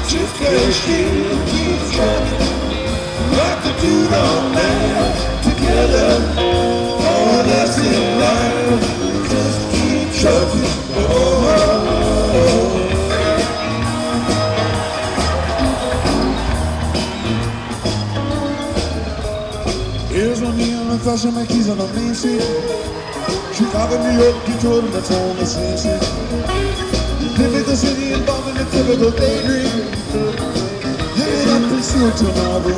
just can't still keep trucking. Like the two old men together, all that's in life, just keep trucking. Here's one me and flashing my keys on the main street. Chicago, New York, Detroit, and that's all the same shit. Typical city involving a typical daydream. Hanging up and still tomorrow.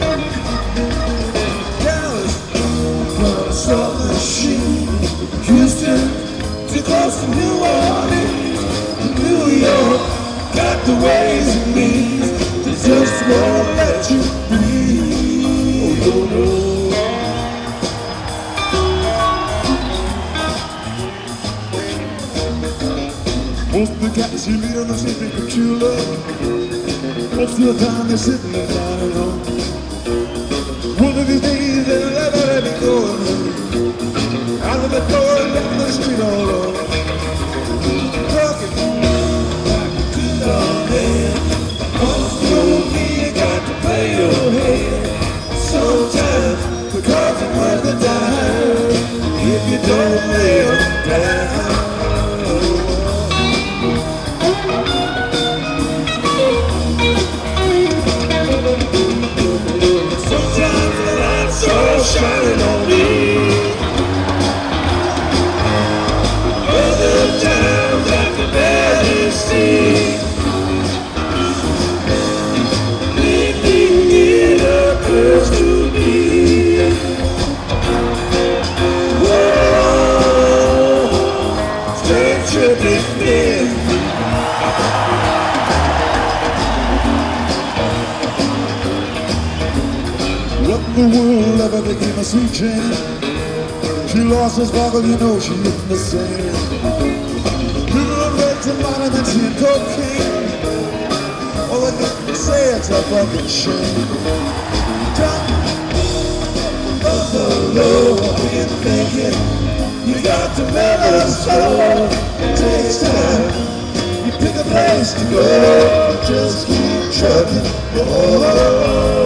Dallas, from Salt Machine. Houston, too close to New Orleans. New York, got the ways and means that just won't let you breathe. Oh, no, no. Most of the cats you meet on the street think that you love. Most of the time they're sitting there down alone. One of these days they'll never let me go. Out of the door and down the street all over. Trucking like a $2 man. Most of me you got to pay your head. Sometimes the cars are worth a dime if you don't lay them down. Shining on me. Other times I can barely see. Leaving it occurs to me. Whoa, strange trip it's been. What in the world ever became a sweet jam? She lost her sparkle, you know she hit the sand. Little red tomato and she and cocaine. Oh, they can say it's a fucking shame. Down Buffalo, I've been thinking you got to never slow. It takes time. You pick a place to go, just keep trucking. Oh.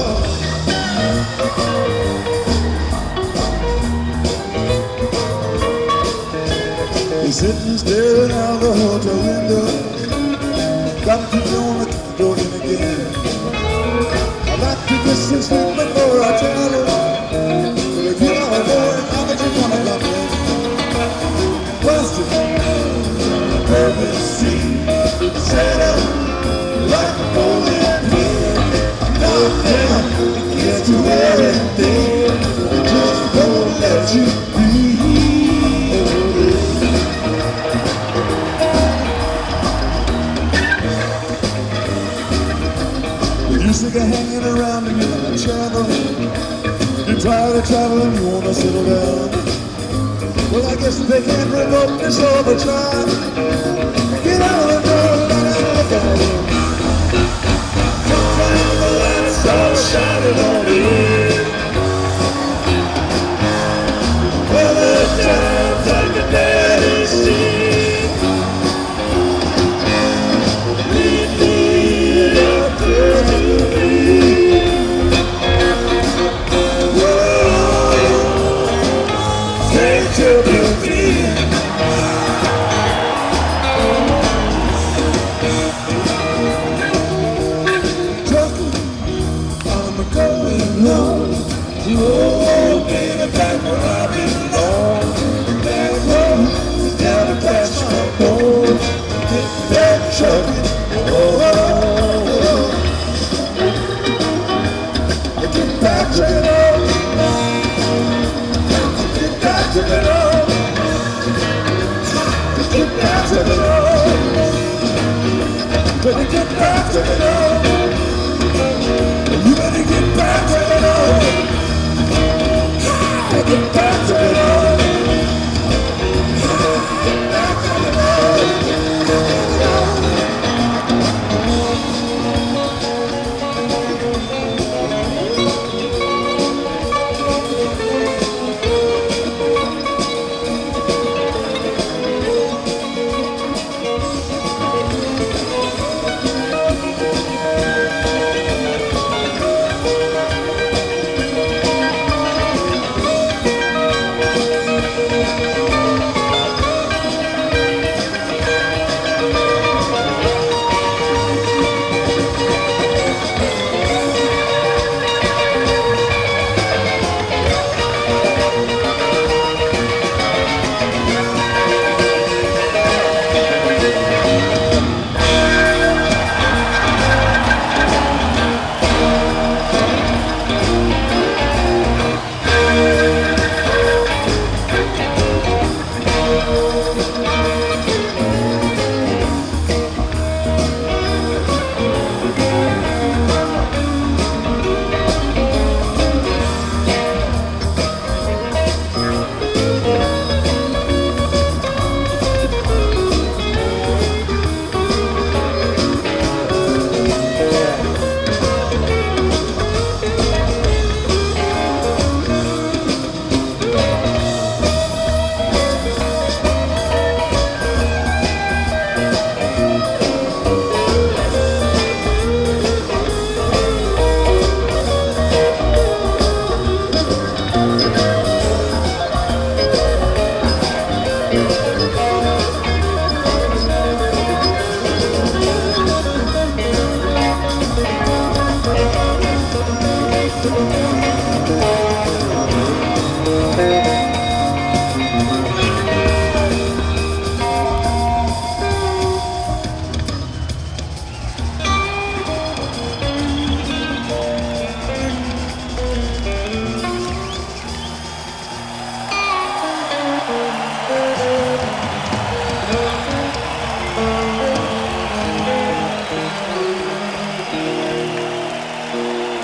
Sitting staring out the hotel window. Got to know the door in again. I like to distance sleep before I tell her. But if you're not going, how much you gonna come in? Busted, urban street, set up like a bowling pin. Knock down, it gets to everything. Just won't let you breathe. You're sick of hanging around and you're in trouble. You're tired of traveling, you wanna settle down. Well, I guess they can't revoke this overdrive. Get out of the door, let it look at it. Sometimes the light's all shining on me. Other times I can barely see. Oh, baby, back where I belong. Back home, down the past my bones. Get back trucking. Oh, get back trucking. Get back trucking. Get back trucking. Get back trucking.